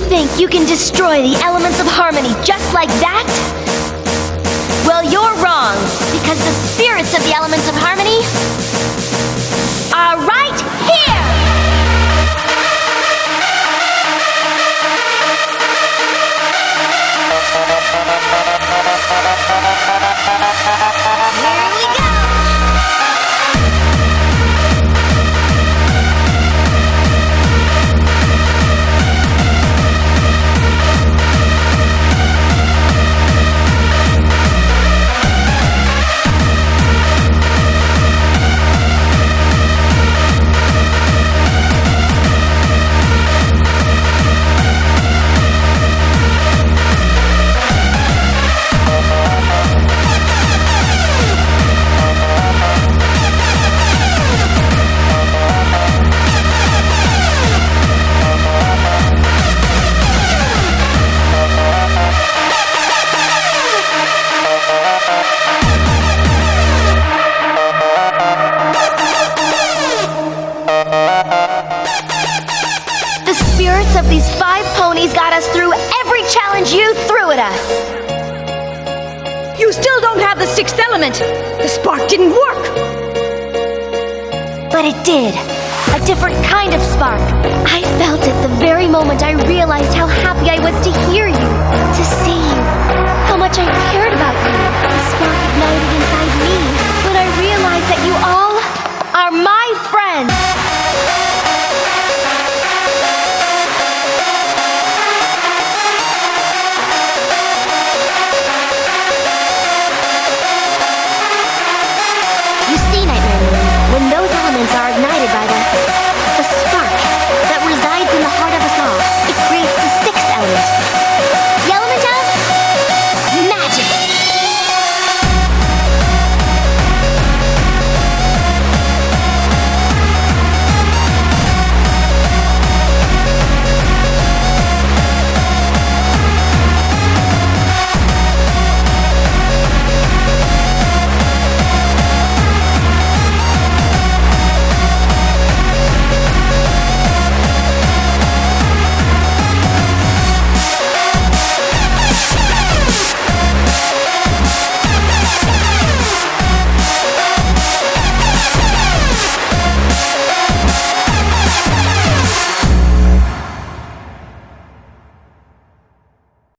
think you can destroy the elements of harmony just like that? Well, you're wrong, because the spirits of the elements of harmony are right here! Here we go! The spirits of these 5 ponies got us through every challenge you threw at us. You still don't have the 6th element. The spark didn't work. But it did. A different kind of spark. I felt it the very moment I realized how happy I was to hear you, to see you, how much I cared about you. The spark ignited inside me when I realized that you all